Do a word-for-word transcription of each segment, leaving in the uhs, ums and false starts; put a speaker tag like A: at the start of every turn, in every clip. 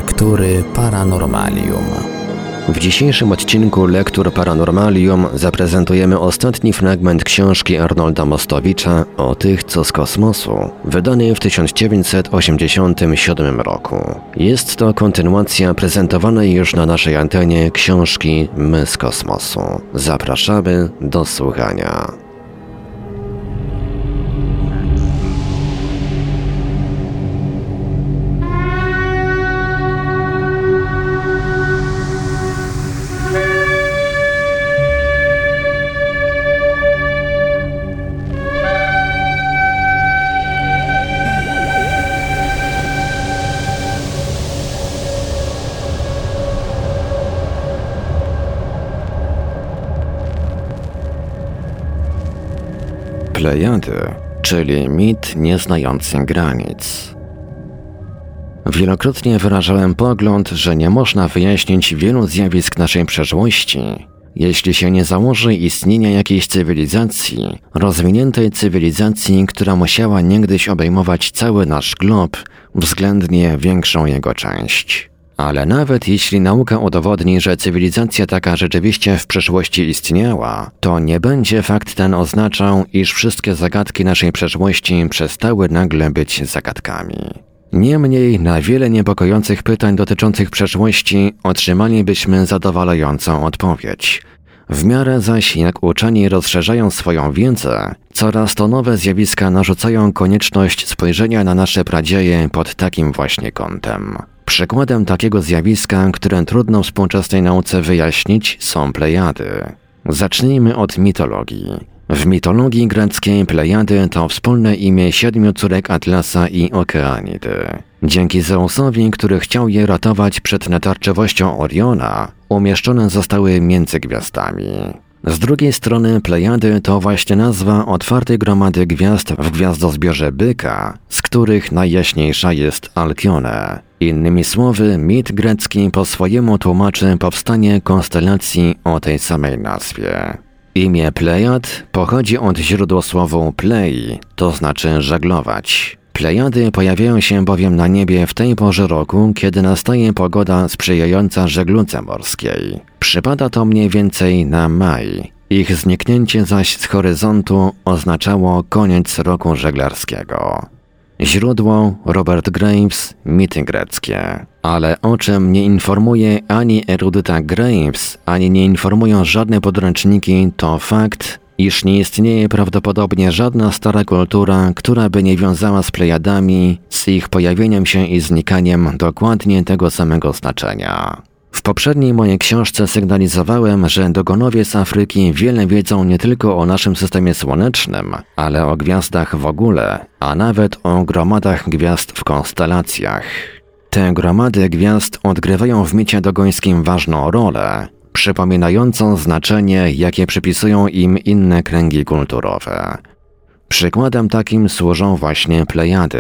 A: Lektury Paranormalium.
B: W dzisiejszym odcinku Lektur Paranormalium zaprezentujemy ostatni fragment książki Arnolda Mostowicza O tych, co z kosmosu, wydanej w tysiąc dziewięćset osiemdziesiątym siódmym roku. Jest to kontynuacja prezentowanej już na naszej antenie książki My z kosmosu. Zapraszamy do słuchania. Plejady, czyli mit nieznający granic. Wielokrotnie wyrażałem pogląd, że nie można wyjaśnić wielu zjawisk naszej przeszłości, jeśli się nie założy istnienia jakiejś cywilizacji, rozwiniętej cywilizacji, która musiała niegdyś obejmować cały nasz glob, względnie większą jego część. Ale nawet jeśli nauka udowodni, że cywilizacja taka rzeczywiście w przeszłości istniała, to nie będzie fakt ten oznaczał, iż wszystkie zagadki naszej przeszłości przestały nagle być zagadkami. Niemniej na wiele niepokojących pytań dotyczących przeszłości otrzymalibyśmy zadowalającą odpowiedź. W miarę zaś jak uczeni rozszerzają swoją wiedzę, coraz to nowe zjawiska narzucają konieczność spojrzenia na nasze pradzieje pod takim właśnie kątem. Przykładem takiego zjawiska, które trudno współczesnej nauce wyjaśnić, są Plejady. Zacznijmy od mitologii. W mitologii greckiej Plejady to wspólne imię siedmiu córek Atlasa i Okeanidy. Dzięki Zeusowi, który chciał je ratować przed natarczywością Oriona, umieszczone zostały między gwiazdami. Z drugiej strony Plejady to właśnie nazwa otwartej gromady gwiazd w gwiazdozbiorze Byka, z których najjaśniejsza jest Alkione. Innymi słowy, mit grecki po swojemu tłumaczy powstanie konstelacji o tej samej nazwie. Imię Plejad pochodzi od źródłosłowu plei, to znaczy żeglować. Plejady pojawiają się bowiem na niebie w tej porze roku, kiedy nastaje pogoda sprzyjająca żegludze morskiej. Przypada to mniej więcej na maj. Ich zniknięcie zaś z horyzontu oznaczało koniec roku żeglarskiego. Źródło Robert Graves, Mity greckie. Ale o czym nie informuje ani erudyta Graves, ani nie informują żadne podręczniki, to fakt, iż nie istnieje prawdopodobnie żadna stara kultura, która by nie wiązała z Plejadami, z ich pojawieniem się i znikaniem dokładnie tego samego znaczenia. W poprzedniej mojej książce sygnalizowałem, że dogonowie z Afryki wiele wiedzą nie tylko o naszym systemie słonecznym, ale o gwiazdach w ogóle, a nawet o gromadach gwiazd w konstelacjach. Te gromady gwiazd odgrywają w micie dogońskim ważną rolę, przypominającą znaczenie, jakie przypisują im inne kręgi kulturowe. Przykładem takim służą właśnie Plejady.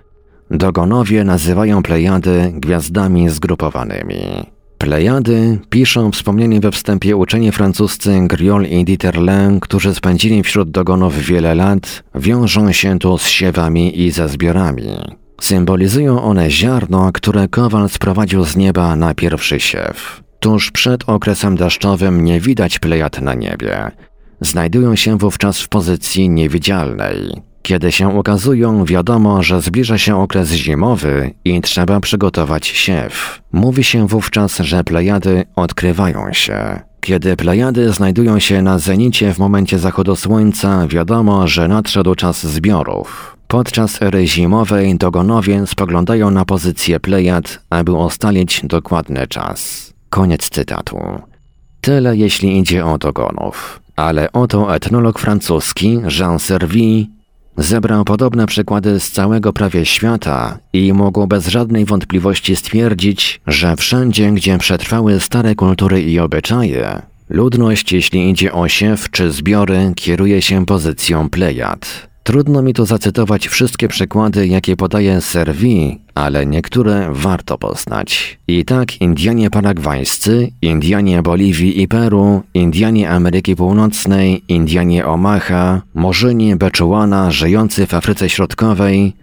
B: Dogonowie nazywają Plejady gwiazdami zgrupowanymi. Plejady, piszą wspomnieni we wstępie uczeni francuscy Griol i Dieterlen, którzy spędzili wśród dogonów wiele lat, wiążą się tu z siewami i ze zbiorami. Symbolizują one ziarno, które kowal sprowadził z nieba na pierwszy siew. Tuż przed okresem deszczowym nie widać Plejad na niebie. Znajdują się wówczas w pozycji niewidzialnej. Kiedy się ukazują, wiadomo, że zbliża się okres zimowy i trzeba przygotować siew. Mówi się wówczas, że Plejady odkrywają się. Kiedy Plejady znajdują się na zenicie w momencie zachodu słońca, wiadomo, że nadszedł czas zbiorów. Podczas ery zimowej dogonowie spoglądają na pozycję Plejad, aby ustalić dokładny czas. Koniec cytatu. Tyle jeśli idzie o dogonów. Ale oto etnolog francuski Jean Servi zebrał podobne przykłady z całego prawie świata i mógł bez żadnej wątpliwości stwierdzić, że wszędzie, gdzie przetrwały stare kultury i obyczaje, ludność, jeśli idzie o siew czy zbiory, kieruje się pozycją Plejad. Trudno mi tu zacytować wszystkie przykłady, jakie podaje Servi, ale niektóre warto poznać. I tak Indianie paragwajscy, Indianie Boliwii i Peru, Indianie Ameryki Północnej, Indianie Omaha, Murzyni Beczuana żyjący w Afryce Środkowej,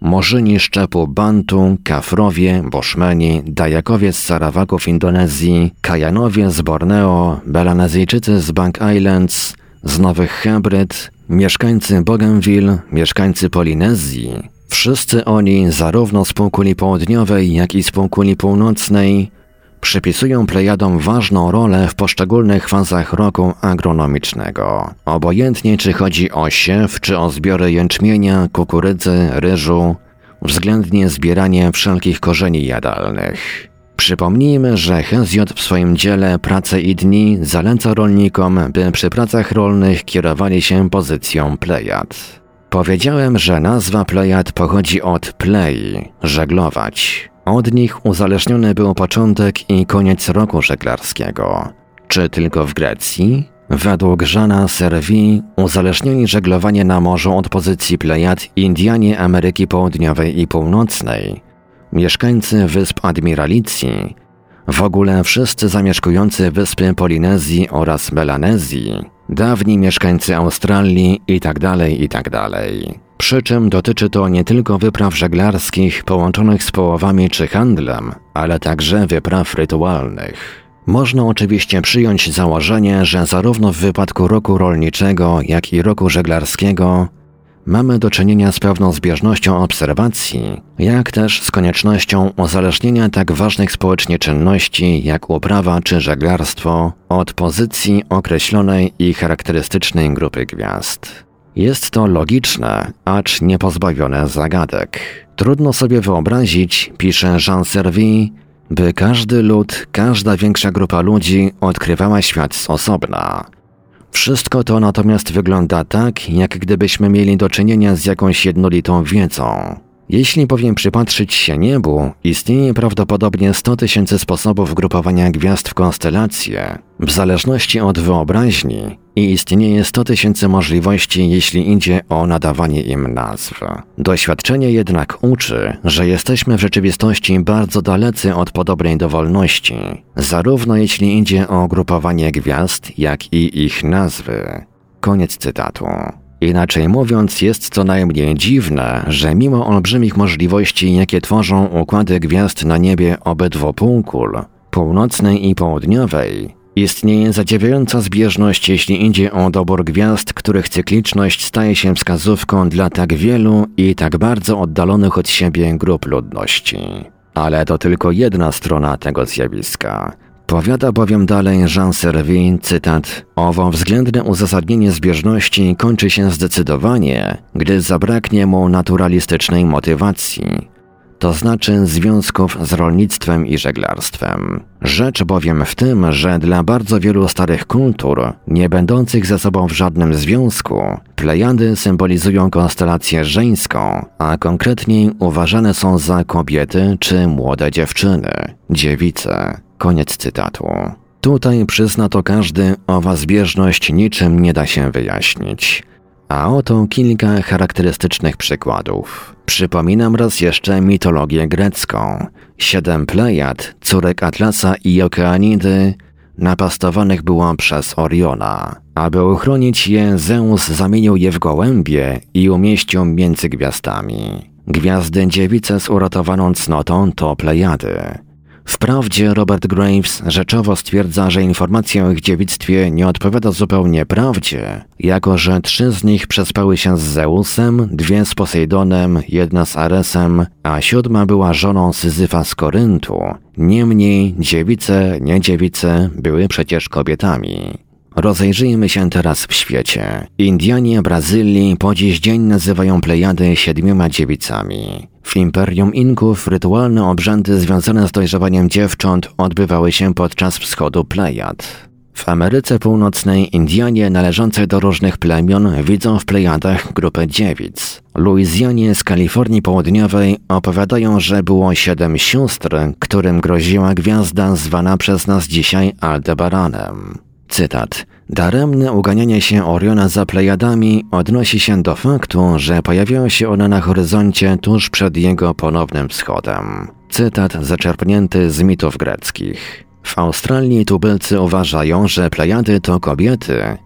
B: Murzyni szczepu Bantu, Kafrowie, Bushmeni, Dajakowie z Sarawaków Indonezji, Kajanowie z Borneo, Melanezyjczycy z Bank Islands, z Nowych Hebryd, mieszkańcy Bougainville, mieszkańcy Polinezji. Wszyscy oni, zarówno z półkuli południowej, jak i z półkuli północnej, przypisują Plejadom ważną rolę w poszczególnych fazach roku agronomicznego. Obojętnie czy chodzi o siew, czy o zbiory jęczmienia, kukurydzy, ryżu, względnie zbieranie wszelkich korzeni jadalnych. Przypomnijmy, że Hezjot w swoim dziele Prace i dni zaleca rolnikom, by przy pracach rolnych kierowali się pozycją Plejad. Powiedziałem, że nazwa Plejad pochodzi od plei, żeglować. Od nich uzależniony był początek i koniec roku żeglarskiego. Czy tylko w Grecji? Według Jeana Servi uzależnieni żeglowanie na morzu od pozycji Plejad Indianie Ameryki Południowej i Północnej, mieszkańcy wysp Admiralicji, w ogóle wszyscy zamieszkujący wyspy Polinezji oraz Melanezji, dawni mieszkańcy Australii itd., itd. Przy czym dotyczy to nie tylko wypraw żeglarskich połączonych z połowami czy handlem, ale także wypraw rytualnych. Można oczywiście przyjąć założenie, że zarówno w wypadku roku rolniczego, jak i roku żeglarskiego mamy do czynienia z pewną zbieżnością obserwacji, jak też z koniecznością uzależnienia tak ważnych społecznie czynności jak uprawa czy żeglarstwo od pozycji określonej i charakterystycznej grupy gwiazd. Jest to logiczne, acz nie pozbawione zagadek. Trudno sobie wyobrazić, pisze Jean Servi, by każdy lud, każda większa grupa ludzi odkrywała świat z osobna. Wszystko to natomiast wygląda tak, jak gdybyśmy mieli do czynienia z jakąś jednolitą wiedzą. Jeśli bowiem przypatrzyć się niebu, istnieje prawdopodobnie sto tysięcy sposobów grupowania gwiazd w konstelacje, w zależności od wyobraźni, i istnieje sto tysięcy możliwości, jeśli idzie o nadawanie im nazw. Doświadczenie jednak uczy, że jesteśmy w rzeczywistości bardzo dalecy od podobnej dowolności, zarówno jeśli idzie o grupowanie gwiazd, jak i ich nazwy. Koniec cytatu. Inaczej mówiąc, jest co najmniej dziwne, że mimo olbrzymich możliwości, jakie tworzą układy gwiazd na niebie obydwu półkul, północnej i południowej, istnieje zadziwiająca zbieżność, jeśli idzie o dobór gwiazd, których cykliczność staje się wskazówką dla tak wielu i tak bardzo oddalonych od siebie grup ludności. Ale to tylko jedna strona tego zjawiska. Powiada bowiem dalej Jean Servi, cytat, owo względne uzasadnienie zbieżności kończy się zdecydowanie, gdy zabraknie mu naturalistycznej motywacji, to znaczy związków z rolnictwem i żeglarstwem. Rzecz bowiem w tym, że dla bardzo wielu starych kultur, nie będących ze sobą w żadnym związku, Plejady symbolizują konstelację żeńską, a konkretniej uważane są za kobiety czy młode dziewczyny, dziewice. Koniec cytatu. Tutaj przyzna to każdy, owa zbieżność niczym nie da się wyjaśnić. A oto kilka charakterystycznych przykładów. Przypominam raz jeszcze mitologię grecką. Siedem Plejad, córek Atlasa i Okeanidy, napastowanych było przez Oriona. Aby uchronić je, Zeus zamienił je w gołębie i umieścił między gwiazdami. Gwiazdy dziewice z uratowaną cnotą to Plejady. Wprawdzie Robert Graves rzeczowo stwierdza, że informacja o ich dziewictwie nie odpowiada zupełnie prawdzie, jako że trzy z nich przespały się z Zeusem, dwie z Posejdonem, jedna z Aresem, a siódma była żoną Syzyfa z Koryntu. Niemniej dziewice, nie dziewice były przecież kobietami. Rozejrzyjmy się teraz w świecie. Indianie Brazylii po dziś dzień nazywają Plejady siedmioma dziewicami. W Imperium Inków rytualne obrzędy związane z dojrzewaniem dziewcząt odbywały się podczas wschodu Plejad. W Ameryce Północnej Indianie należące do różnych plemion widzą w Plejadach grupę dziewic. Luizjanie z Kalifornii Południowej opowiadają, że było siedem sióstr, którym groziła gwiazda zwana przez nas dzisiaj Aldebaranem. Cytat. Daremne uganianie się Oriona za Plejadami odnosi się do faktu, że pojawiają się one na horyzoncie tuż przed jego ponownym wschodem. Cytat zaczerpnięty z mitów greckich. W Australii tubylcy uważają, że Plejady to kobiety,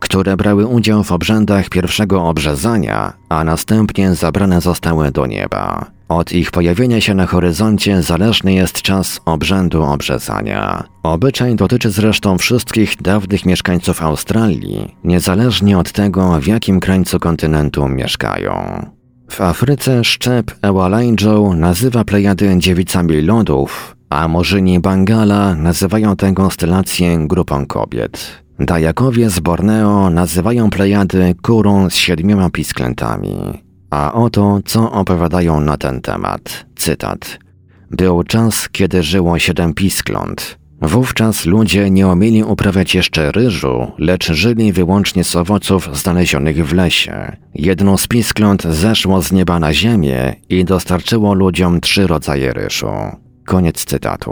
B: które brały udział w obrzędach pierwszego obrzezania, a następnie zabrane zostały do nieba. Od ich pojawienia się na horyzoncie zależny jest czas obrzędu obrzezania. Obyczaj dotyczy zresztą wszystkich dawnych mieszkańców Australii, niezależnie od tego, w jakim krańcu kontynentu mieszkają. W Afryce szczep Ewalejńdżą nazywa Plejady dziewicami lodów, a Murzyni Bangala nazywają tę konstelację grupą kobiet. Dajakowie z Borneo nazywają Plejady kurą z siedmioma pisklętami. A oto, co opowiadają na ten temat. Cytat. Był czas, kiedy żyło siedem piskląt. Wówczas ludzie nie umieli uprawiać jeszcze ryżu, lecz żyli wyłącznie z owoców znalezionych w lesie. Jedno z piskląt zeszło z nieba na ziemię i dostarczyło ludziom trzy rodzaje ryżu. Koniec cytatu.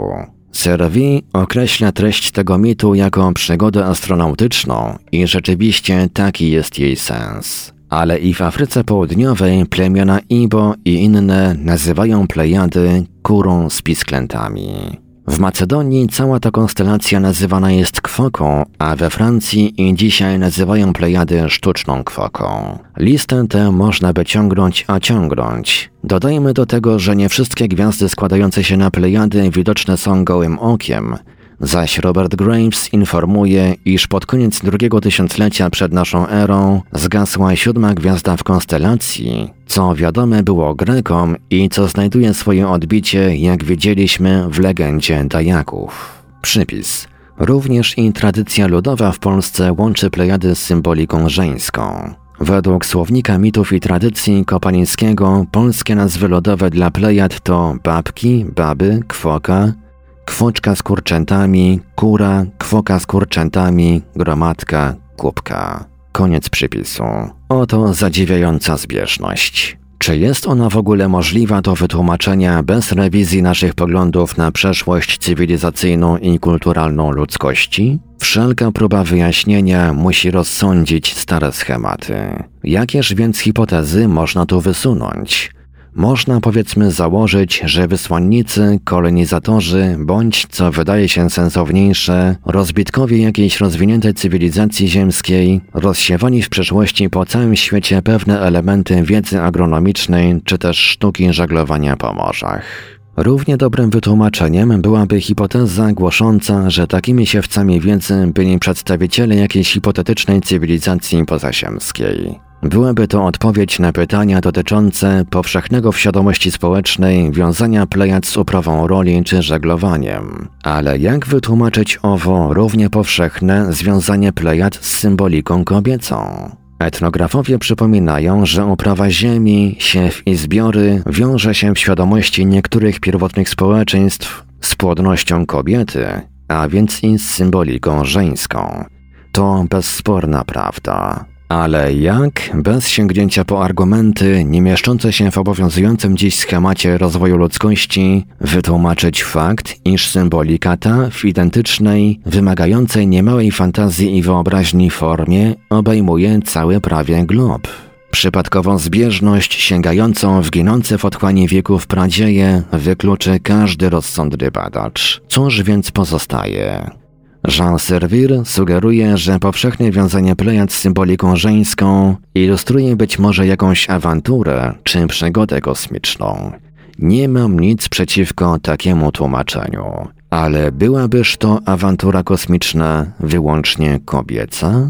B: Servi określa treść tego mitu jako przygodę astronautyczną i rzeczywiście taki jest jej sens. Ale i w Afryce Południowej plemiona Ibo i inne nazywają Plejady kurą z pisklętami. W Macedonii cała ta konstelacja nazywana jest kwoką, a we Francji i dzisiaj nazywają Plejady sztuczną kwoką. Listę tę można by ciągnąć, a ciągnąć. Dodajmy do tego, że nie wszystkie gwiazdy składające się na Plejady widoczne są gołym okiem, zaś Robert Graves informuje, iż pod koniec drugiego tysiąclecia przed naszą erą zgasła siódma gwiazda w konstelacji, co wiadome było Grekom i co znajduje swoje odbicie, jak widzieliśmy, w legendzie Dajaków. Przypis. Również i tradycja ludowa w Polsce łączy Plejady z symboliką żeńską. Według słownika mitów i tradycji Kopanińskiego polskie nazwy ludowe dla Plejad to babki, baby, kwoka, kwoczka z kurczętami, kura, kwoka z kurczętami, gromadka, kubka. Koniec przypisu. Oto zadziwiająca zbieżność. Czy jest ona w ogóle możliwa do wytłumaczenia bez rewizji naszych poglądów na przeszłość cywilizacyjną i kulturalną ludzkości? Wszelka próba wyjaśnienia musi rozsądzić stare schematy. Jakież więc hipotezy można tu wysunąć? Można powiedzmy założyć, że wysłannicy, kolonizatorzy, bądź, co wydaje się sensowniejsze, rozbitkowie jakiejś rozwiniętej cywilizacji ziemskiej, rozsiewani w przeszłości po całym świecie pewne elementy wiedzy agronomicznej czy też sztuki żeglowania po morzach. Równie dobrym wytłumaczeniem byłaby hipoteza głosząca, że takimi siewcami wiedzy byli przedstawiciele jakiejś hipotetycznej cywilizacji pozaziemskiej. Byłaby to odpowiedź na pytania dotyczące powszechnego w świadomości społecznej wiązania Plejad z uprawą roli czy żeglowaniem. Ale jak wytłumaczyć owo równie powszechne związanie Plejad z symboliką kobiecą? Etnografowie przypominają, że uprawa ziemi, siew i zbiory wiąże się w świadomości niektórych pierwotnych społeczeństw z płodnością kobiety, a więc i z symboliką żeńską. To bezsporna prawda. Ale jak, bez sięgnięcia po argumenty nie mieszczące się w obowiązującym dziś schemacie rozwoju ludzkości, wytłumaczyć fakt, iż symbolika ta w identycznej, wymagającej niemałej fantazji i wyobraźni formie obejmuje cały prawie glob? Przypadkową zbieżność sięgającą w ginące w otchłani wieków pradzieje wykluczy każdy rozsądny badacz. Cóż więc pozostaje? Jean Servir sugeruje, że powszechne wiązanie Plejad z symboliką żeńską ilustruje być może jakąś awanturę czy przygodę kosmiczną. Nie mam nic przeciwko takiemu tłumaczeniu, ale byłabyż to awantura kosmiczna wyłącznie kobieca?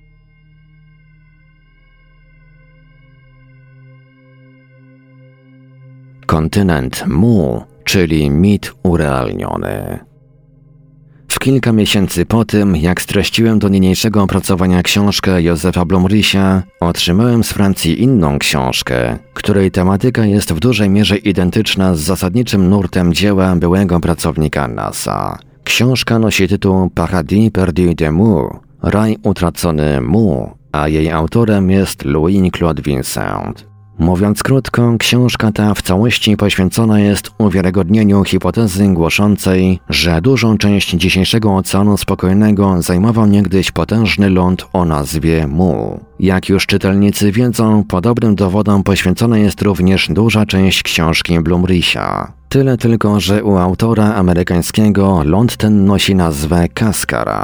B: Kontynent Mu, czyli mit urealniony. W kilka miesięcy po tym, jak streściłem do niniejszego opracowania książkę Józefa Blumricha, otrzymałem z Francji inną książkę, której tematyka jest w dużej mierze identyczna z zasadniczym nurtem dzieła byłego pracownika NASA. Książka nosi tytuł Paradis perdu de Mu, Raj utracony Mu, a jej autorem jest Louis-Claude Vincent. Mówiąc krótko, książka ta w całości poświęcona jest uwiarygodnieniu hipotezy głoszącej, że dużą część dzisiejszego Oceanu Spokojnego zajmował niegdyś potężny ląd o nazwie Mu. Jak już czytelnicy wiedzą, podobnym dowodom poświęcona jest również duża część książki Blumricha. Tyle tylko, że u autora amerykańskiego ląd ten nosi nazwę Cascara.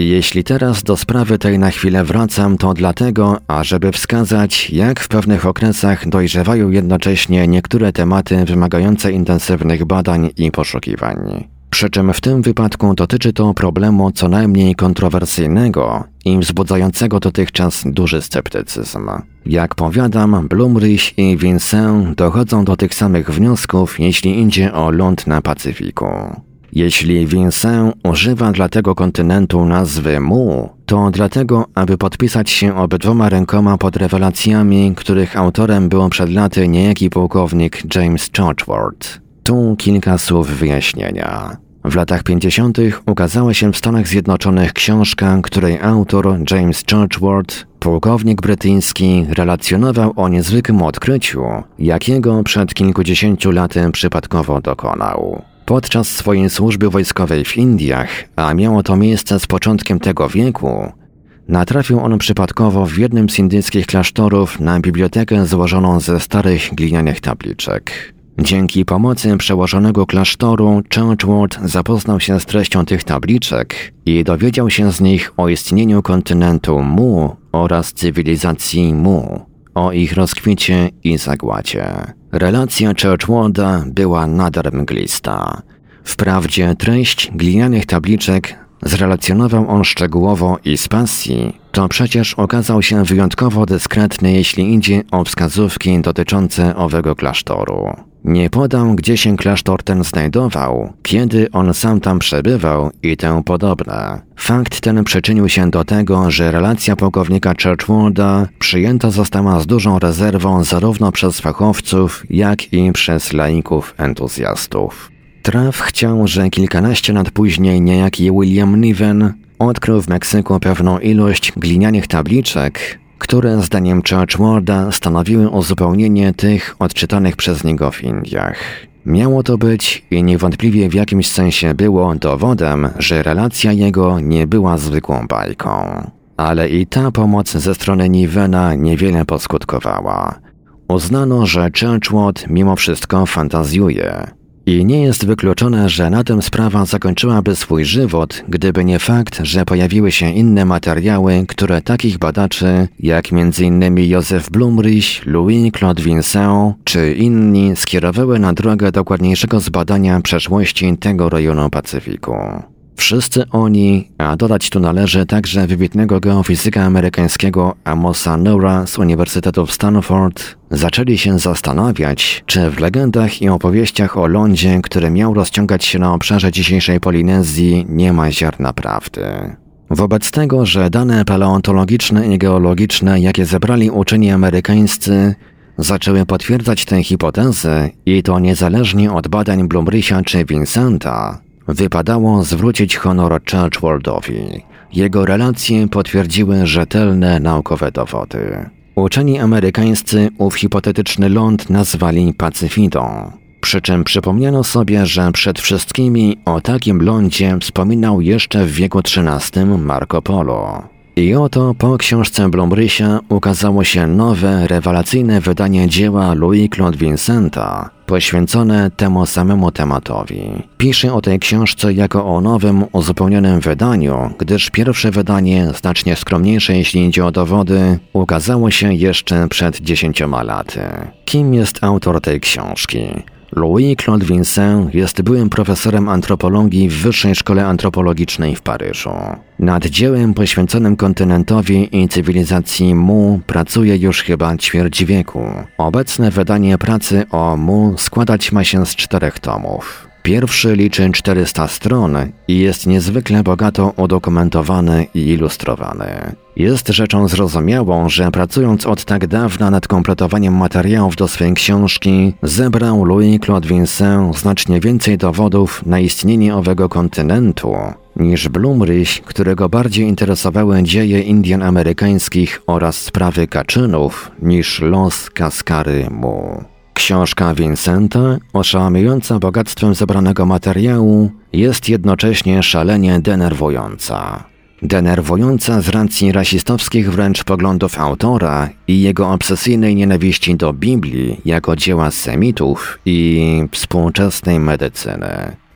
B: I jeśli teraz do sprawy tej na chwilę wracam, to dlatego, ażeby wskazać, jak w pewnych okresach dojrzewają jednocześnie niektóre tematy wymagające intensywnych badań i poszukiwań. Przy czym w tym wypadku dotyczy to problemu co najmniej kontrowersyjnego i wzbudzającego dotychczas duży sceptycyzm. Jak powiadam, Blumrich i Vincent dochodzą do tych samych wniosków, jeśli idzie o ląd na Pacyfiku. Jeśli Vincent używa dla tego kontynentu nazwy Mu, to dlatego, aby podpisać się obydwoma rękoma pod rewelacjami, których autorem był przed laty niejaki pułkownik James Churchward. Tu kilka słów wyjaśnienia. W latach pięćdziesiątych ukazała się w Stanach Zjednoczonych książka, której autor James Churchward, pułkownik brytyjski, relacjonował o niezwykłym odkryciu, jakiego przed kilkudziesięciu laty przypadkowo dokonał. Podczas swojej służby wojskowej w Indiach, a miało to miejsce z początkiem tego wieku, natrafił on przypadkowo w jednym z indyjskich klasztorów na bibliotekę złożoną ze starych glinianych tabliczek. Dzięki pomocy przełożonego klasztoru Churchward zapoznał się z treścią tych tabliczek i dowiedział się z nich o istnieniu kontynentu Mu oraz cywilizacji Mu, o ich rozkwicie i zagładzie. Relacja Churchwarda była nader mglista. Wprawdzie treść glinianych tabliczek zrelacjonował on szczegółowo i z pasji, to przecież okazał się wyjątkowo dyskretny, jeśli idzie o wskazówki dotyczące owego klasztoru. Nie podał, gdzie się klasztor ten znajdował, kiedy on sam tam przebywał i temu podobne. Fakt ten przyczynił się do tego, że relacja pułkownika Churchwarda przyjęta została z dużą rezerwą zarówno przez fachowców, jak i przez laików entuzjastów. Traf chciał, że kilkanaście lat później niejaki William Niven odkrył w Meksyku pewną ilość glinianych tabliczek, które zdaniem Churchwarda stanowiły uzupełnienie tych odczytanych przez niego w Indiach. Miało to być i niewątpliwie w jakimś sensie było dowodem, że relacja jego nie była zwykłą bajką. Ale i ta pomoc ze strony Nivena niewiele poskutkowała. Uznano, że Churchward mimo wszystko fantazjuje. I nie jest wykluczone, że na tym sprawa zakończyłaby swój żywot, gdyby nie fakt, że pojawiły się inne materiały, które takich badaczy, jak między innymi Joseph Blumrich, Louis-Claude Vincent czy inni skierowały na drogę dokładniejszego zbadania przeszłości tego rejonu Pacyfiku. Wszyscy oni, a dodać tu należy także wybitnego geofizyka amerykańskiego Amosa Neura z Uniwersytetu w Stanford, zaczęli się zastanawiać, czy w legendach i opowieściach o lądzie, który miał rozciągać się na obszarze dzisiejszej Polinezji, nie ma ziarna prawdy. Wobec tego, że dane paleontologiczne i geologiczne, jakie zebrali uczeni amerykańscy, zaczęły potwierdzać tę hipotezę i to niezależnie od badań Blumricha czy Vincenta, wypadało zwrócić honor Churchwardowi. Jego relacje potwierdziły rzetelne naukowe dowody. Uczeni amerykańscy ów hipotetyczny ląd nazwali Pacyfidą. Przy czym przypomniano sobie, że przed wszystkimi o takim lądzie wspominał jeszcze w wieku trzynastym Marco Polo. I oto po książce Blumricha ukazało się nowe, rewelacyjne wydanie dzieła Louis-Claude Vincenta, poświęcone temu samemu tematowi. Pisze o tej książce jako o nowym, uzupełnionym wydaniu, gdyż pierwsze wydanie, znacznie skromniejsze jeśli idzie o dowody, ukazało się jeszcze przed dziesięcioma laty. Kim jest autor tej książki? Louis-Claude Vincent jest byłym profesorem antropologii w Wyższej Szkole Antropologicznej w Paryżu. Nad dziełem poświęconym kontynentowi i cywilizacji Mu pracuje już chyba ćwierć wieku. Obecne wydanie pracy o Mu składać ma się z czterech tomów. Pierwszy liczy czterysta stron i jest niezwykle bogato udokumentowany i ilustrowany. Jest rzeczą zrozumiałą, że pracując od tak dawna nad kompletowaniem materiałów do swej książki, zebrał Louis-Claude Vincent znacznie więcej dowodów na istnienie owego kontynentu niż Blumrich, którego bardziej interesowały dzieje Indian amerykańskich oraz sprawy kaczynów niż los Kaskary Mu. Książka Vincenta, oszałamiająca bogactwem zebranego materiału, jest jednocześnie szalenie denerwująca. Denerwująca z racji rasistowskich wręcz poglądów autora i jego obsesyjnej nienawiści do Biblii jako dzieła Semitów i współczesnej medycyny.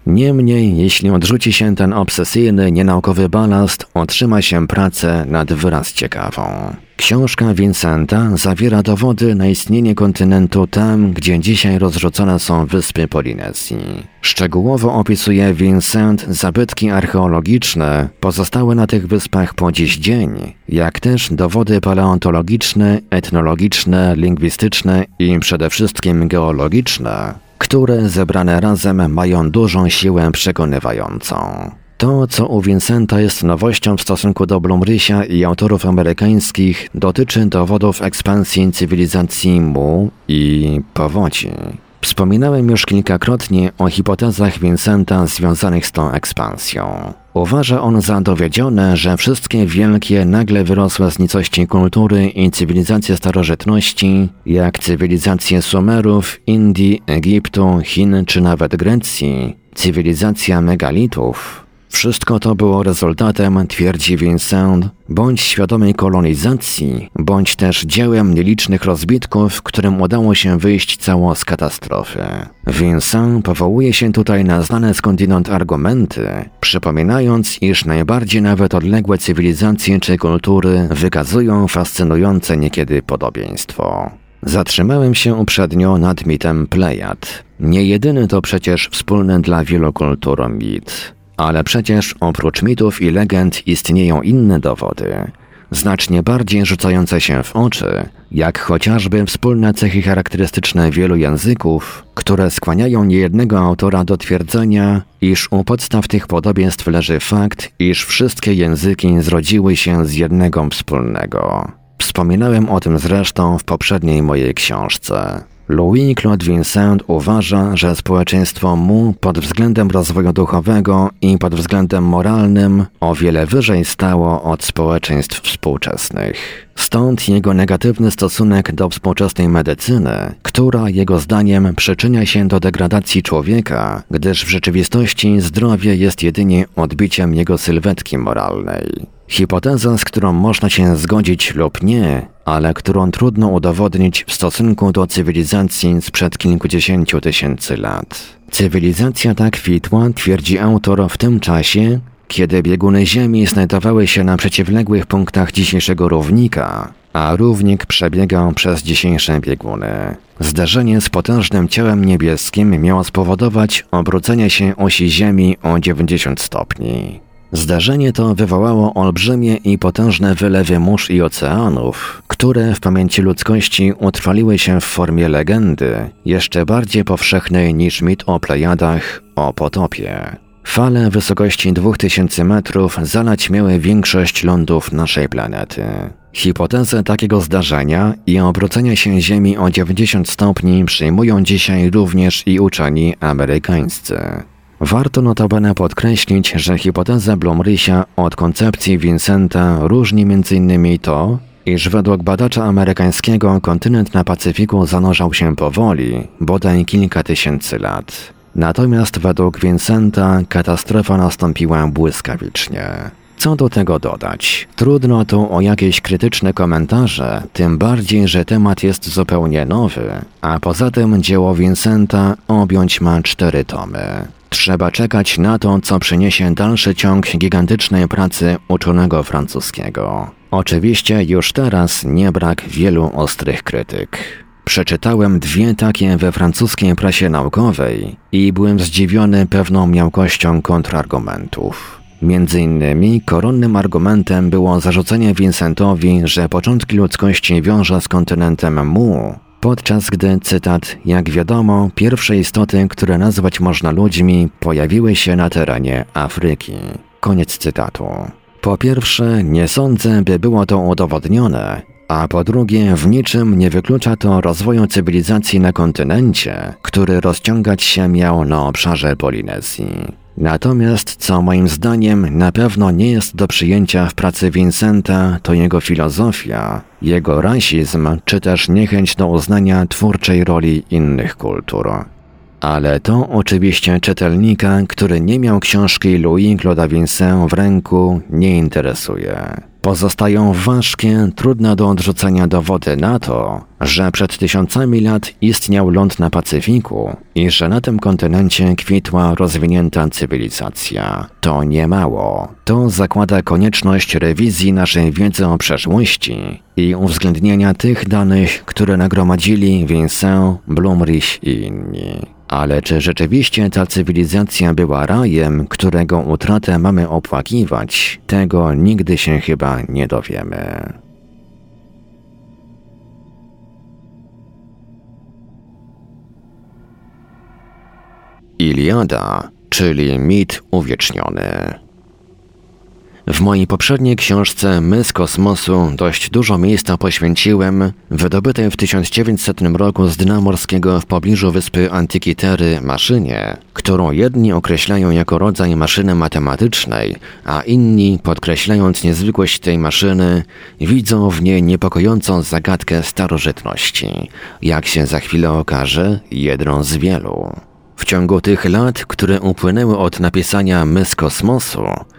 B: Niemniej, jeśli odrzuci się ten obsesyjny, nienaukowy balast, otrzyma się pracę nad wyraz ciekawą. Książka Vincenta zawiera dowody na istnienie kontynentu tam, gdzie dzisiaj rozrzucone są wyspy Polinezji. Szczegółowo opisuje Vincent zabytki archeologiczne pozostałe na tych wyspach po dziś dzień, jak też dowody paleontologiczne, etnologiczne, lingwistyczne i przede wszystkim geologiczne, które zebrane razem mają dużą siłę przekonywającą. To, co u Vincenta jest nowością w stosunku do Blumrysia i autorów amerykańskich, dotyczy dowodów ekspansji cywilizacji Mu i powodzi. Wspominałem już kilkakrotnie o hipotezach Vincenta związanych z tą ekspansją. Uważa on za dowiedzione, że wszystkie wielkie, nagle wyrosłe z nicości kultury i cywilizacje starożytności, jak cywilizacje Sumerów, Indii, Egiptu, Chin czy nawet Grecji, cywilizacja megalitów, wszystko to było rezultatem, twierdzi Vincent, bądź świadomej kolonizacji, bądź też dziełem nielicznych rozbitków, którym udało się wyjść cało z katastrofy. Vincent powołuje się tutaj na znane skądinąd argumenty, przypominając, iż najbardziej nawet odległe cywilizacje czy kultury wykazują fascynujące niekiedy podobieństwo. Zatrzymałem się uprzednio nad mitem Plejad. Nie jedyny to przecież wspólny dla wielu kultur mit. Ale przecież oprócz mitów i legend istnieją inne dowody, znacznie bardziej rzucające się w oczy, jak chociażby wspólne cechy charakterystyczne wielu języków, które skłaniają niejednego autora do twierdzenia, iż u podstaw tych podobieństw leży fakt, iż wszystkie języki zrodziły się z jednego wspólnego. Wspominałem o tym zresztą w poprzedniej mojej książce. Louis-Claude Vincent uważa, że społeczeństwo Mu pod względem rozwoju duchowego i pod względem moralnym o wiele wyżej stało od społeczeństw współczesnych. Stąd jego negatywny stosunek do współczesnej medycyny, która jego zdaniem przyczynia się do degradacji człowieka, gdyż w rzeczywistości zdrowie jest jedynie odbiciem jego sylwetki moralnej. Hipoteza, z którą można się zgodzić lub nie, ale którą trudno udowodnić w stosunku do cywilizacji sprzed kilkudziesięciu tysięcy lat. Cywilizacja ta kwitła, twierdzi autor, w tym czasie, kiedy bieguny Ziemi znajdowały się na przeciwległych punktach dzisiejszego równika, a równik przebiegał przez dzisiejsze bieguny. Zderzenie z potężnym ciałem niebieskim miało spowodować obrócenie się osi Ziemi o dziewięćdziesiąt stopni. Zdarzenie to wywołało olbrzymie i potężne wylewy mórz i oceanów, które w pamięci ludzkości utrwaliły się w formie legendy, jeszcze bardziej powszechnej niż mit o Plejadach, o potopie. Fale wysokości dwóch tysięcy metrów zalać miały większość lądów naszej planety. Hipotezę takiego zdarzenia i obrócenia się Ziemi o dziewięćdziesiąt stopni przyjmują dzisiaj również i uczeni amerykańscy. Warto notabene podkreślić, że hipoteza Blumrysia od koncepcji Vincenta różni między innymi to, iż według badacza amerykańskiego kontynent na Pacyfiku zanurzał się powoli, bodaj kilka tysięcy lat. Natomiast według Vincenta katastrofa nastąpiła błyskawicznie. Co do tego dodać? Trudno tu o jakieś krytyczne komentarze, tym bardziej, że temat jest zupełnie nowy, a poza tym dzieło Vincenta objąć ma cztery tomy. Trzeba czekać na to, co przyniesie dalszy ciąg gigantycznej pracy uczonego francuskiego. Oczywiście już teraz nie brak wielu ostrych krytyk. Przeczytałem dwie takie we francuskiej prasie naukowej i byłem zdziwiony pewną miałkością kontrargumentów. Między innymi koronnym argumentem było zarzucenie Vincentowi, że początki ludzkości wiąże z kontynentem Mu, podczas gdy, cytat, jak wiadomo, pierwsze istoty, które nazwać można ludźmi, pojawiły się na terenie Afryki. Koniec cytatu. Po pierwsze, nie sądzę, by było to udowodnione, a po drugie, w niczym nie wyklucza to rozwoju cywilizacji na kontynencie, który rozciągać się miał na obszarze Polinezji. Natomiast, co moim zdaniem na pewno nie jest do przyjęcia w pracy Vincenta, to jego filozofia, jego rasizm, czy też niechęć do uznania twórczej roli innych kultur. Ale to oczywiście czytelnika, który nie miał książki Louis-Claude'a Vincenta w ręku, nie interesuje. Pozostają ważkie, trudne do odrzucenia dowody na to, że przed tysiącami lat istniał ląd na Pacyfiku i że na tym kontynencie kwitła rozwinięta cywilizacja. To nie mało. To zakłada konieczność rewizji naszej wiedzy o przeszłości i uwzględnienia tych danych, które nagromadzili Vincent, Blumrich i inni. Ale czy rzeczywiście ta cywilizacja była rajem, którego utratę mamy opłakiwać, tego nigdy się chyba nie dowiemy. Iliada, czyli mit uwieczniony. W mojej poprzedniej książce My z kosmosu dość dużo miejsca poświęciłem wydobytej w tysiąc dziewięćsetnym roku z dna morskiego w pobliżu wyspy Antikythery maszynie, którą jedni określają jako rodzaj maszyny matematycznej, a inni, podkreślając niezwykłość tej maszyny, widzą w niej niepokojącą zagadkę starożytności. Jak się za chwilę okaże, jedną z wielu. W ciągu tych lat, które upłynęły od napisania My z kosmosu,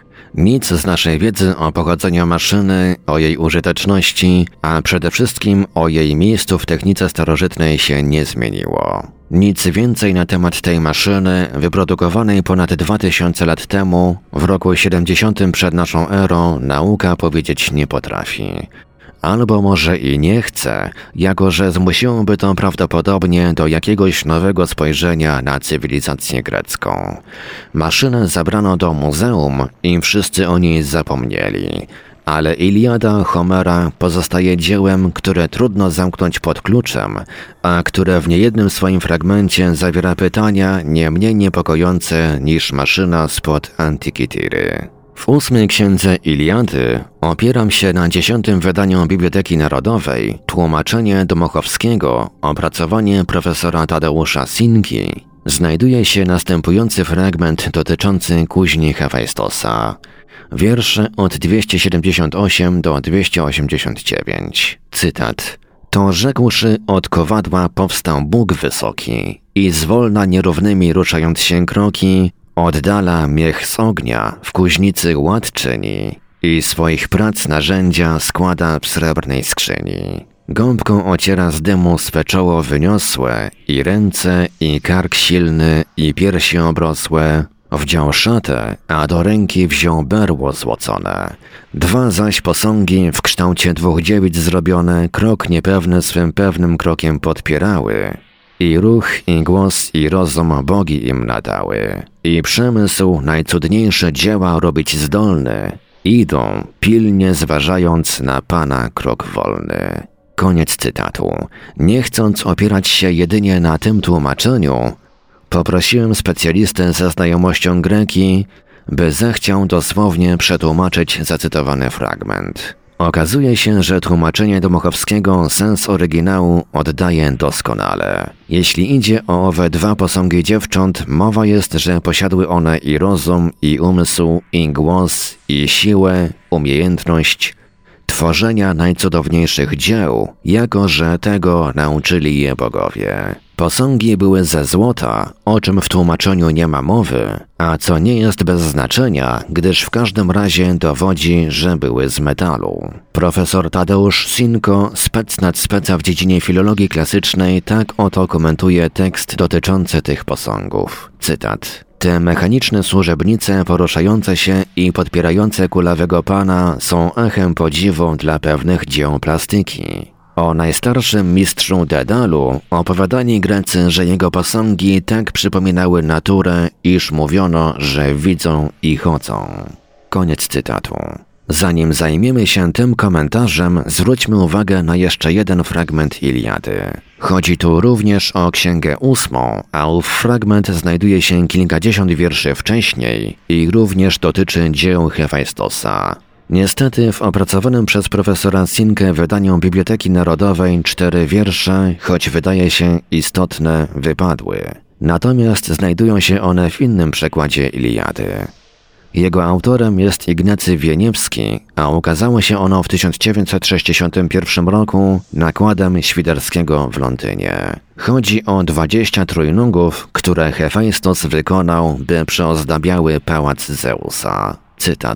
B: nic z naszej wiedzy o pochodzeniu maszyny, o jej użyteczności, a przede wszystkim o jej miejscu w technice starożytnej się nie zmieniło. Nic więcej na temat tej maszyny, wyprodukowanej ponad dwa tysiące lat temu, w roku siedemdziesiątym przed naszą erą, nauka powiedzieć nie potrafi. Albo może i nie chce, jako że zmusiłoby to prawdopodobnie do jakiegoś nowego spojrzenia na cywilizację grecką. Maszynę zabrano do muzeum i wszyscy o niej zapomnieli. Ale Iliada Homera pozostaje dziełem, które trudno zamknąć pod kluczem, a które w niejednym swoim fragmencie zawiera pytania nie mniej niepokojące niż maszyna spod Antikythery. W ósmej księdze Iliady opieram się na dziesiątym wydaniu Biblioteki Narodowej, tłumaczenie Dmochowskiego, opracowanie profesora Tadeusza Sinki. Znajduje się następujący fragment dotyczący kuźni Hefajstosa. Wiersze od dwieście siedemdziesiąt osiem do dwieście osiemdziesiąt dziewięć. Cytat. To rzekłszy od kowadła powstał Bóg wysoki i zwolna nierównymi ruszając się kroki, oddala miech z ognia, w kuźnicy ład czyni i swoich prac narzędzia składa w srebrnej skrzyni. Gąbką ociera z dymu swe czoło wyniosłe i ręce, i kark silny, i piersi obrosłe. Wdział szatę, a do ręki wziął berło złocone. Dwa zaś posągi w kształcie dwóch dziewic zrobione krok niepewny swym pewnym krokiem podpierały. I ruch, i głos, i rozum bogi im nadały. I przemysł najcudniejsze dzieła robić zdolny. Idą, pilnie zważając na Pana krok wolny. Koniec cytatu. Nie chcąc opierać się jedynie na tym tłumaczeniu, poprosiłem specjalistę ze znajomością greki, by zechciał dosłownie przetłumaczyć zacytowany fragment. Okazuje się, że tłumaczenie Dmochowskiego sens oryginału oddaje doskonale. Jeśli idzie o owe dwa posągi dziewcząt, mowa jest, że posiadły one i rozum, i umysł, i głos, i siłę, umiejętność tworzenia najcudowniejszych dzieł, jako że tego nauczyli je bogowie. Posągi były ze złota, o czym w tłumaczeniu nie ma mowy, a co nie jest bez znaczenia, gdyż w każdym razie dowodzi, że były z metalu. Profesor Tadeusz Sinko, spec nad speca w dziedzinie filologii klasycznej, tak oto komentuje tekst dotyczący tych posągów. Cytat. Te mechaniczne służebnice poruszające się i podpierające kulawego pana są echem podziwu dla pewnych dzieł plastyki. O najstarszym mistrzu Dedalu opowiadali Grecy, że jego posągi tak przypominały naturę, iż mówiono, że widzą i chodzą. Koniec cytatu. Zanim zajmiemy się tym komentarzem, zwróćmy uwagę na jeszcze jeden fragment Iliady. Chodzi tu również o księgę ósmą, a ów fragment znajduje się kilkadziesiąt wierszy wcześniej i również dotyczy dzieł Hefajstosa. Niestety w opracowanym przez profesora Sinkę wydaniu Biblioteki Narodowej cztery wiersze, choć wydaje się istotne, wypadły. Natomiast znajdują się one w innym przekładzie Iliady. Jego autorem jest Ignacy Wieniewski, a ukazało się ono w tysiąc dziewięćset sześćdziesiątym pierwszym roku nakładem Świderskiego w Londynie. Chodzi o dwadzieścia trójnogów, które Hefajstos wykonał, by przyozdabiały pałac Zeusa. Cytat.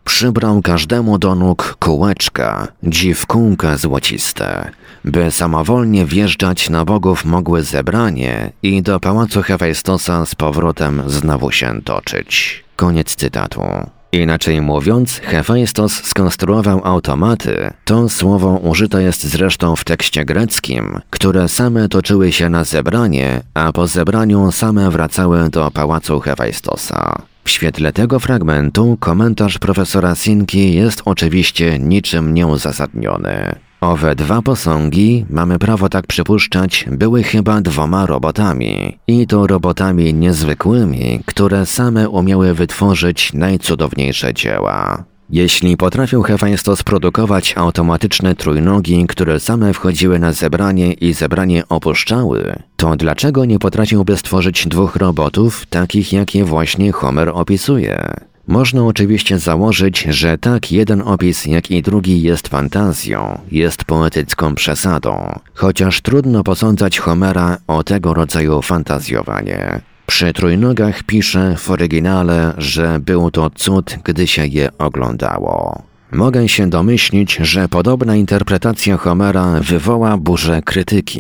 B: Przybrał każdemu do nóg kółeczka, dziwkółka złociste, by samowolnie wjeżdżać na bogów mogły zebranie i do pałacu Hefajstosa z powrotem znowu się toczyć. Koniec cytatu. Inaczej mówiąc, Hefajstos skonstruował automaty, to słowo użyte jest zresztą w tekście greckim, które same toczyły się na zebranie, a po zebraniu same wracały do pałacu Hefajstosa. W świetle tego fragmentu komentarz profesora Sinki jest oczywiście niczym nieuzasadniony. Owe dwa posągi, mamy prawo tak przypuszczać, były chyba dwoma robotami. I to robotami niezwykłymi, które same umiały wytworzyć najcudowniejsze dzieła. Jeśli potrafił Hefajstos produkować automatyczne trójnogi, które same wchodziły na zebranie i zebranie opuszczały, to dlaczego nie potrafiłby stworzyć dwóch robotów, takich jakie właśnie Homer opisuje? Można oczywiście założyć, że tak jeden opis, jak i drugi jest fantazją, jest poetycką przesadą, chociaż trudno posądzać Homera o tego rodzaju fantazjowanie. Przy trójnogach pisze w oryginale, że był to cud, gdy się je oglądało. Mogę się domyślić, że podobna interpretacja Homera wywoła burzę krytyki.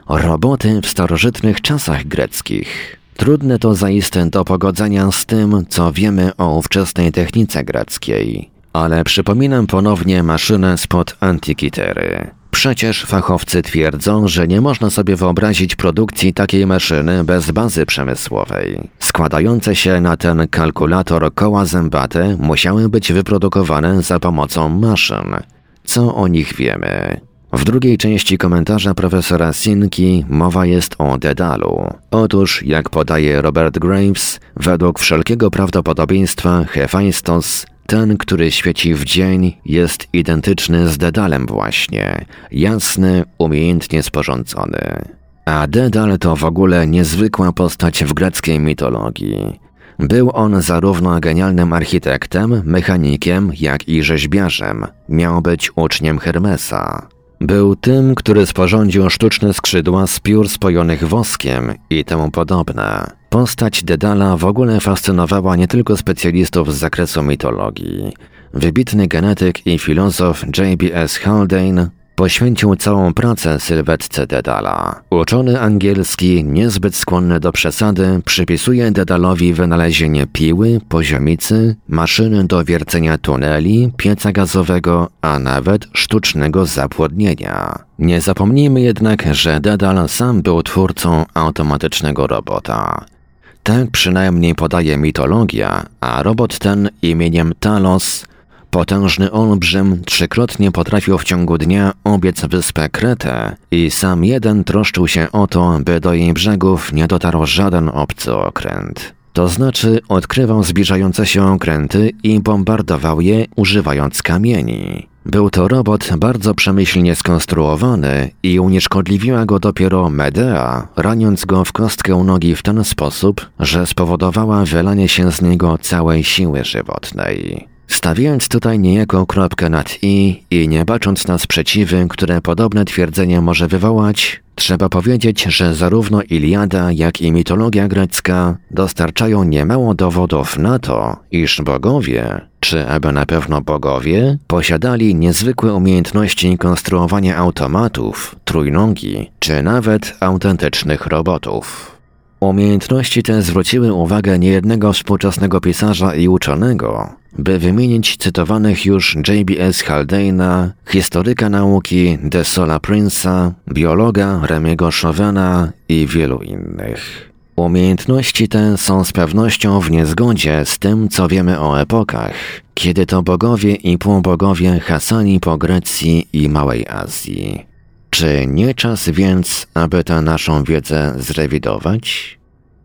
B: Roboty w starożytnych czasach greckich. Trudne to zaiste do pogodzenia z tym, co wiemy o ówczesnej technice greckiej. Ale przypominam ponownie maszynę spod Antikitery. Przecież fachowcy twierdzą, że nie można sobie wyobrazić produkcji takiej maszyny bez bazy przemysłowej. Składające się na ten kalkulator koła zębate musiały być wyprodukowane za pomocą maszyn. Co o nich wiemy? W drugiej części komentarza profesora Sinki mowa jest o Dedalu. Otóż, jak podaje Robert Graves, według wszelkiego prawdopodobieństwa Hefajstos, ten, który świeci w dzień, jest identyczny z Dedalem właśnie, jasny, umiejętnie sporządzony. A Dedal to w ogóle niezwykła postać w greckiej mitologii. Był on zarówno genialnym architektem, mechanikiem, jak i rzeźbiarzem. Miał być uczniem Hermesa. Był tym, który sporządził sztuczne skrzydła z piór spojonych woskiem i temu podobne. Postać Dedala w ogóle fascynowała nie tylko specjalistów z zakresu mitologii. Wybitny genetyk i filozof J B S Haldane poświęcił całą pracę sylwetce Dedala. Uczony angielski, niezbyt skłonny do przesady, przypisuje Dedalowi wynalezienie piły, poziomicy, maszyny do wiercenia tuneli, pieca gazowego, a nawet sztucznego zapłodnienia. Nie zapomnijmy jednak, że Dedal sam był twórcą automatycznego robota. Tak przynajmniej podaje mitologia, a robot ten imieniem Talos, potężny olbrzym, trzykrotnie potrafił w ciągu dnia obiec wyspę Kretę i sam jeden troszczył się o to, by do jej brzegów nie dotarł żaden obcy okręt. To znaczy odkrywał zbliżające się okręty i bombardował je, używając kamieni. Był to robot bardzo przemyślnie skonstruowany i unieszkodliwiła go dopiero Medea, raniąc go w kostkę u nogi w ten sposób, że spowodowała wylanie się z niego całej siły żywotnej. Stawiając tutaj niejako kropkę nad i i nie bacząc na sprzeciwy, które podobne twierdzenie może wywołać, trzeba powiedzieć, że zarówno Iliada, jak i mitologia grecka dostarczają niemało dowodów na to, iż bogowie, czy aby na pewno bogowie, posiadali niezwykłe umiejętności konstruowania automatów, trójnogi, czy nawet autentycznych robotów. Umiejętności te zwróciły uwagę niejednego współczesnego pisarza i uczonego, by wymienić cytowanych już J B S Haldane'a, historyka nauki De Sola Prince'a, biologa Remiego Chauvina i wielu innych. Umiejętności te są z pewnością w niezgodzie z tym, co wiemy o epokach, kiedy to bogowie i półbogowie hasali po Grecji i Małej Azji. Czy nie czas więc, aby tę naszą wiedzę zrewidować?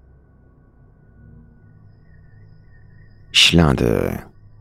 B: Ślady.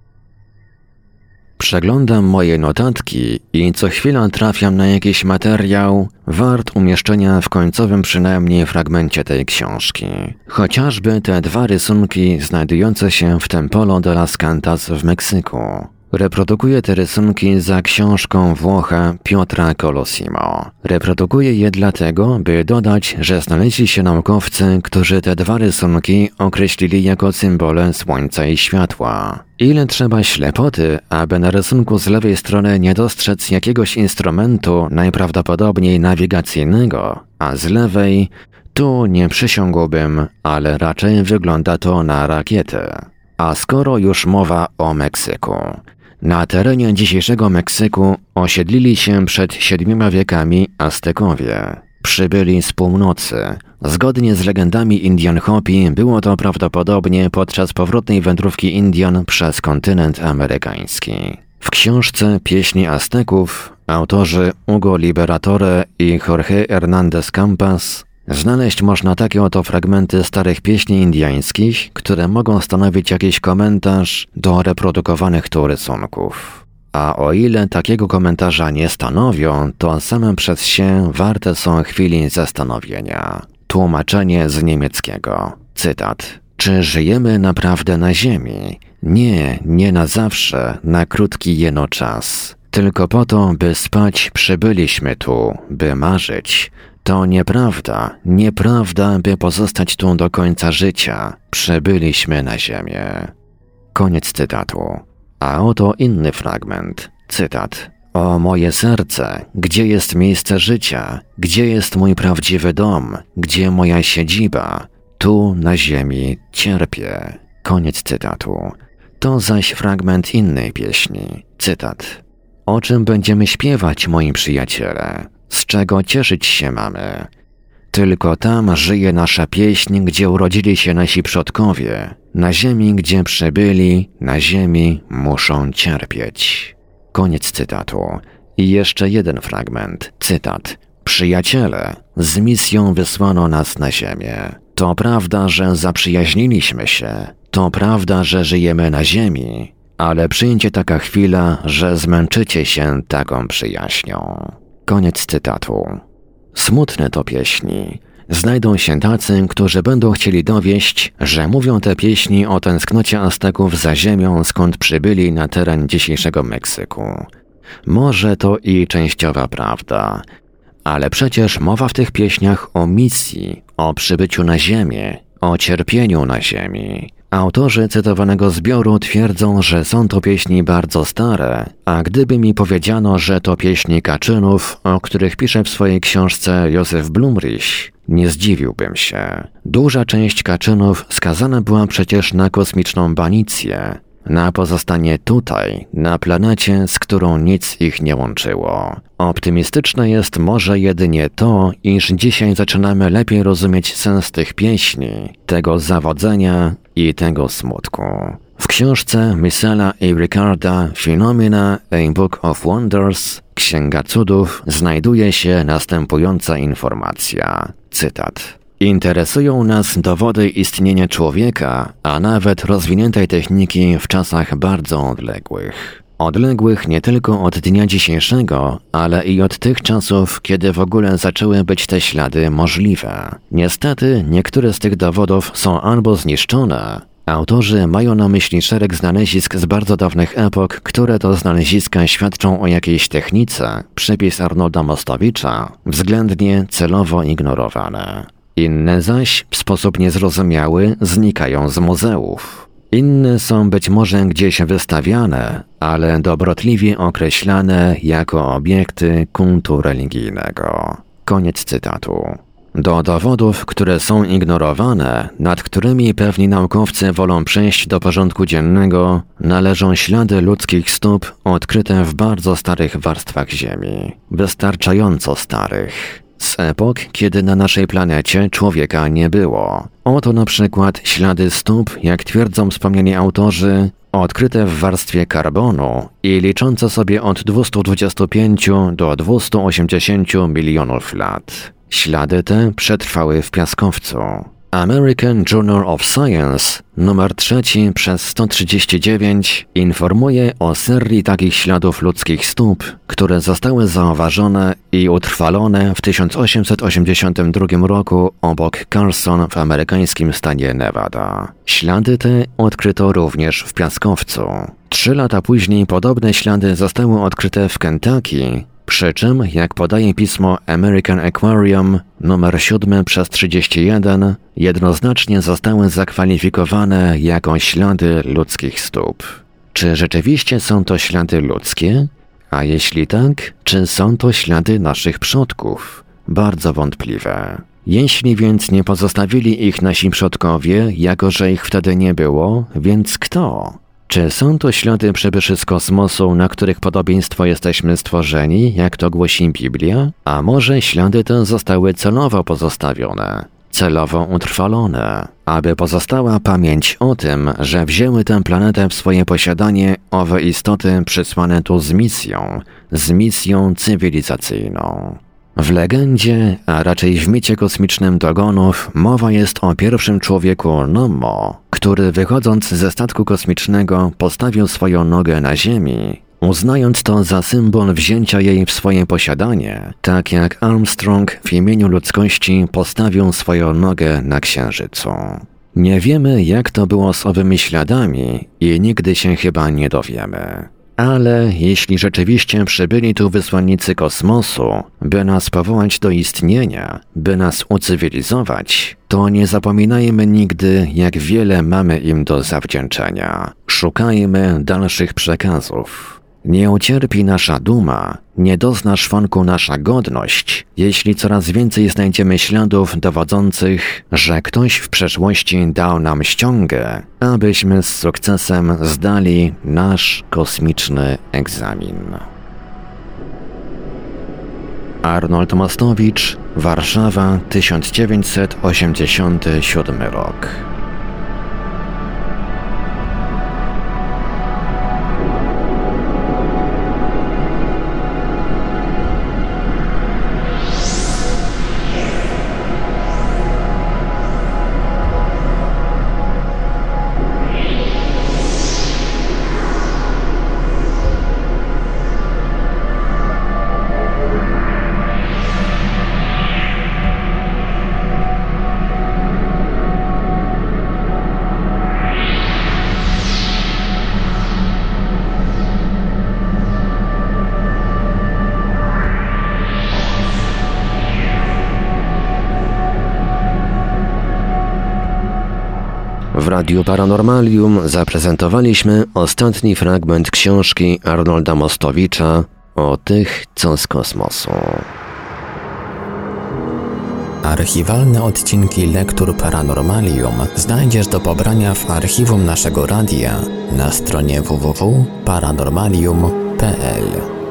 B: Przeglądam moje notatki i co chwila trafiam na jakiś materiał wart umieszczenia w końcowym przynajmniej fragmencie tej książki. Chociażby te dwa rysunki znajdujące się w Templo de las Cantas w Meksyku. Reprodukuje te rysunki za książką Włocha Piotra Colosimo. Reprodukuje je dlatego, by dodać, że znaleźli się naukowcy, którzy te dwa rysunki określili jako symbole słońca i światła. Ile trzeba ślepoty, aby na rysunku z lewej strony nie dostrzec jakiegoś instrumentu, najprawdopodobniej nawigacyjnego, a z lewej tu nie przysiągłbym, ale raczej wygląda to na rakietę. A skoro już mowa o Meksyku. Na terenie dzisiejszego Meksyku osiedlili się przed siedmioma wiekami Aztekowie. Przybyli z północy. Zgodnie z legendami Indian Hopi było to prawdopodobnie podczas powrotnej wędrówki Indian przez kontynent amerykański. W książce Pieśni Azteków autorzy Hugo Liberatore i Jorge Hernández Campas znaleźć można takie oto fragmenty starych pieśni indyjskich, które mogą stanowić jakiś komentarz do reprodukowanych tu rysunków. A o ile takiego komentarza nie stanowią, to same przez się warte są chwili zastanowienia. Tłumaczenie z niemieckiego. Cytat. Czy żyjemy naprawdę na ziemi? Nie, nie na zawsze, na krótki jeno czas. Tylko po to, by spać przybyliśmy tu, by marzyć. To nieprawda, nieprawda, by pozostać tu do końca życia. Przybyliśmy na ziemię. Koniec cytatu. A oto inny fragment. Cytat. O moje serce, gdzie jest miejsce życia? Gdzie jest mój prawdziwy dom? Gdzie moja siedziba? Tu na ziemi cierpię. Koniec cytatu. To zaś fragment innej pieśni. Cytat. O czym będziemy śpiewać, moi przyjaciele? Z czego cieszyć się mamy? Tylko tam żyje nasza pieśń, gdzie urodzili się nasi przodkowie. Na ziemi, gdzie przybyli, na ziemi muszą cierpieć. Koniec cytatu. I jeszcze jeden fragment. Cytat. Przyjaciele, z misją wysłano nas na ziemię. To prawda, że zaprzyjaźniliśmy się. To prawda, że żyjemy na ziemi. Ale przyjdzie taka chwila, że zmęczycie się taką przyjaźnią. Koniec cytatu. Smutne to pieśni. Znajdą się tacy, którzy będą chcieli dowieść, że mówią te pieśni o tęsknocie Azteków za ziemią, skąd przybyli na teren dzisiejszego Meksyku. Może to i częściowa prawda, ale przecież mowa w tych pieśniach o misji, o przybyciu na ziemię, o cierpieniu na ziemi. Autorzy cytowanego zbioru twierdzą, że są to pieśni bardzo stare, a gdyby mi powiedziano, że to pieśni Kaczynów, o których pisze w swojej książce Józef Blumrich, nie zdziwiłbym się. Duża część Kaczynów skazana była przecież na kosmiczną banicję, na pozostanie tutaj, na planecie, z którą nic ich nie łączyło. Optymistyczne jest może jedynie to, iż dzisiaj zaczynamy lepiej rozumieć sens tych pieśni, tego zawodzenia i tego smutku. W książce Missela i Ricarda Phenomena A Book of Wonders, Księga Cudów, znajduje się następująca informacja. Cytat. Interesują nas dowody istnienia człowieka, a nawet rozwiniętej techniki w czasach bardzo odległych. Odległych nie tylko od dnia dzisiejszego, ale i od tych czasów, kiedy w ogóle zaczęły być te ślady możliwe. Niestety, niektóre z tych dowodów są albo zniszczone. Autorzy mają na myśli szereg znalezisk z bardzo dawnych epok, które to znaleziska świadczą o jakiejś technice, przypis Arnolda Mostowicza, względnie celowo ignorowane. Inne zaś, w sposób niezrozumiały, znikają z muzeów. Inne są być może gdzieś wystawiane, ale dobrotliwie określane jako obiekty kultu religijnego. Koniec cytatu. Do dowodów, które są ignorowane, nad którymi pewni naukowcy wolą przejść do porządku dziennego, należą ślady ludzkich stóp odkryte w bardzo starych warstwach Ziemi. Wystarczająco starych. Z epok, kiedy na naszej planecie człowieka nie było. Oto na przykład ślady stóp, jak twierdzą wspomniani autorzy, odkryte w warstwie karbonu i liczące sobie od dwieście dwadzieścia pięć do dwieście osiemdziesiąt milionów lat. Ślady te przetrwały w piaskowcu. American Journal of Science, numer trzeci przez sto trzydzieści dziewięć, informuje o serii takich śladów ludzkich stóp, które zostały zauważone i utrwalone w tysiąc osiemset osiemdziesiątym drugim roku obok Carson w amerykańskim stanie Nevada. Ślady te odkryto również w piaskowcu. Trzy lata później podobne ślady zostały odkryte w Kentucky, przy czym, jak podaje pismo American Aquarium numer siedem przez trzydzieści jeden, jednoznacznie zostały zakwalifikowane jako ślady ludzkich stóp. Czy rzeczywiście są to ślady ludzkie? A jeśli tak, czy są to ślady naszych przodków? Bardzo wątpliwe. Jeśli więc nie pozostawili ich nasi przodkowie, jako że ich wtedy nie było, więc kto? Czy są to ślady przybyszy z kosmosu, na których podobieństwo jesteśmy stworzeni, jak to głosi Biblia? A może ślady te zostały celowo pozostawione, celowo utrwalone, aby pozostała pamięć o tym, że wzięły tę planetę w swoje posiadanie owe istoty przysłane tu z misją, z misją cywilizacyjną. W legendzie, a raczej w micie kosmicznym Dogonów, mowa jest o pierwszym człowieku Nommo, który wychodząc ze statku kosmicznego postawił swoją nogę na ziemi, uznając to za symbol wzięcia jej w swoje posiadanie, tak jak Armstrong w imieniu ludzkości postawił swoją nogę na Księżycu. Nie wiemy, jak to było z owymi śladami i nigdy się chyba nie dowiemy. Ale jeśli rzeczywiście przybyli tu wysłannicy kosmosu, by nas powołać do istnienia, by nas ucywilizować, to nie zapominajmy nigdy, jak wiele mamy im do zawdzięczenia. Szukajmy dalszych przekazów. Nie ucierpi nasza duma, nie dozna szwanku nasza godność, jeśli coraz więcej znajdziemy śladów dowodzących, że ktoś w przeszłości dał nam ściągę, abyśmy z sukcesem zdali nasz kosmiczny egzamin. Arnold Mostowicz, Warszawa, tysiąc dziewięćset osiemdziesiąty siódmy rok. W Radiu Paranormalium zaprezentowaliśmy ostatni fragment książki Arnolda Mostowicza o tych, co z kosmosu.
A: Archiwalne odcinki Lektur Paranormalium znajdziesz do pobrania w archiwum naszego radia na stronie w w w kropka paranormalium kropka p l.